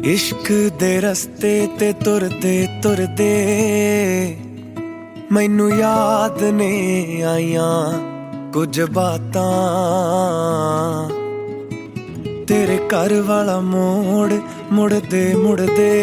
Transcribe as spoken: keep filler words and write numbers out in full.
इश्क दे रस्ते ते तुरदे तुरदे मैनू याद ने आईयां कुछ बातां। तेरे घर वाला मोड़ मुड़दे मुड़दे